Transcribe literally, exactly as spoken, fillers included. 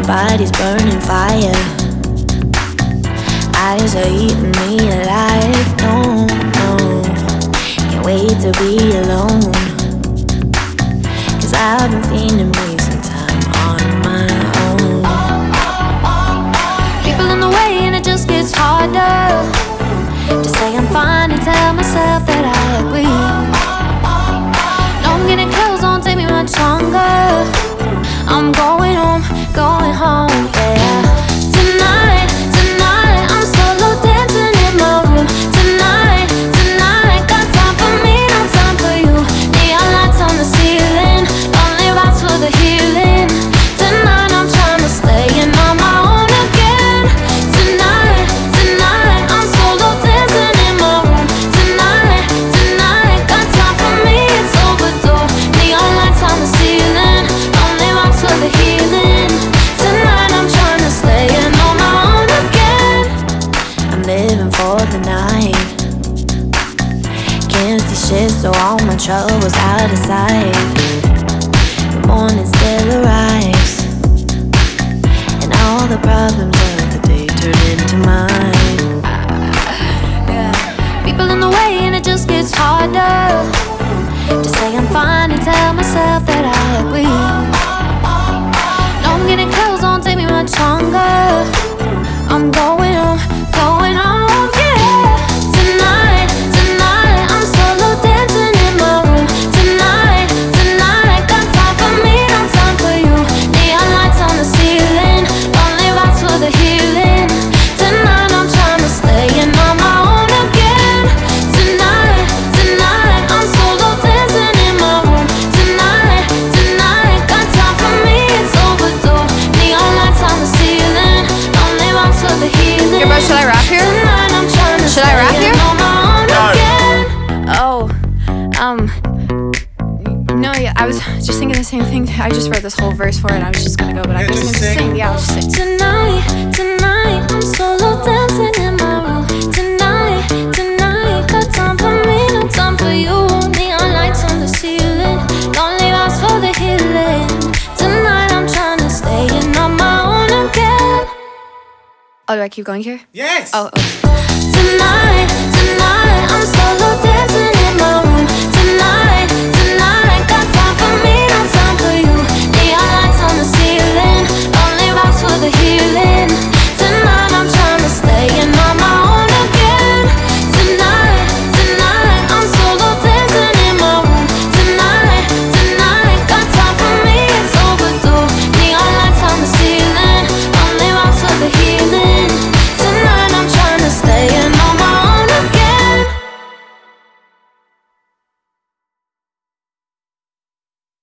body's burning fire. Eyes are eating me alive. No, no, can't wait to be alone. Cause I've been feeling me some time on my own. People in the way and it just gets harder to say I'm fine and tell myself that I agree. No, I'm getting close, don't take me much longer. I'm going home, going home, yeah. Tonight, tonight, I'm solo dancing in my room. Tonight, tonight, got time for me, no time for you. Neon lights on the ceiling, lonely vibes for the healing. Tonight, I'm trying to stay in on my own again. Tonight, tonight, I'm solo dancing in my room. Tonight, tonight, got time for me, it's overdue. Neon lights on the ceiling, lonely vibes for the healing. Tonight, I'm trying to stay in on my own again. I'm living for the night. Can't see shit, so all my troubles out of sight. The morning still arrives, and all the problems of the day turn into mine. Yeah. People in the way and it just gets harder to say I'm fine and tell myself that I agree. No, I'm getting close, don't take me much longer. I'm going home, going home, yeah. Tonight, tonight, I'm solo dancing in my room. Tonight, tonight, got time for me, no time for you. Neon lights on the ceiling, lonely vibes for the healing. Tonight, I'm trying to stay in on my own again. Tonight, tonight, I'm solo dancing in my room. Tonight, tonight, got time for me, it's overdue. Neon lights on the ceiling, lonely vibes for the healing. Hey bro, should I rap here? Tonight, I'm trying to Should I rap stay here? in on my own again. Oh, um, no, yeah, I was just thinking the same thing. I just wrote this whole verse for it. I was just gonna go, but I'm Yeah, just just gonna sing. sing. Yeah, I'll just sing. Tonight, tonight, I'm solo dancing in my room. Tonight, tonight, got time for me, no time for you. Neon lights on the ceiling, lonely vibes for the healing. Tonight, I'm trying to stay in on my own again. Oh, do I keep going here? Yes. Oh, oh. Tonight,